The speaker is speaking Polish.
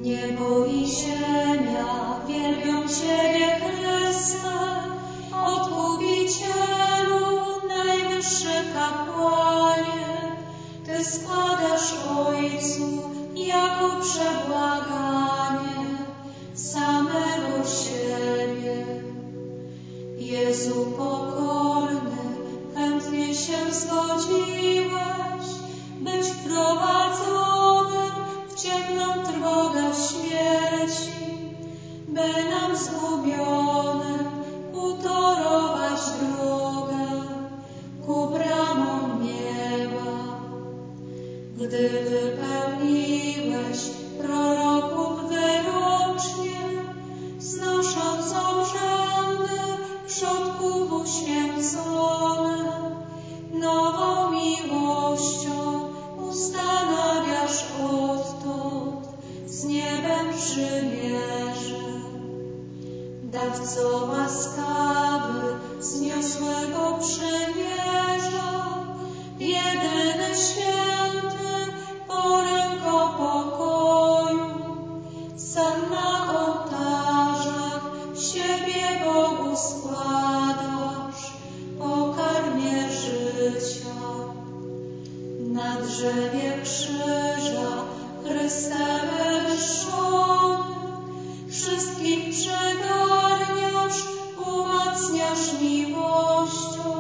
Niebo i ziemia wielbią Ciebie, Chryste, Odkupicielu, najwyższy kapłanie. Ty składasz Ojcu jako przebłaganie samego siebie. Jezu pokorny, chętnie się zgodziłeś być wprowadzonym w ciemną trwogę śmierci, by nam zgubionym utorować drogę ku bramom nieba. Gdy wypełniłeś proroków wyrocznie, znosząc obrzędy przodków uświęcone, nową miłością ustanawiasz odtąd z niebem przymierze. Dawco łaskawy zniosłego przymierza, jedyny święty, poręko pokoju, sam na ołtarzach siebie Bogu składasz, pokarmie życia. Na drzewie krzyża Chryste wywyższony, wszystkich przegarniasz, umacniasz miłością,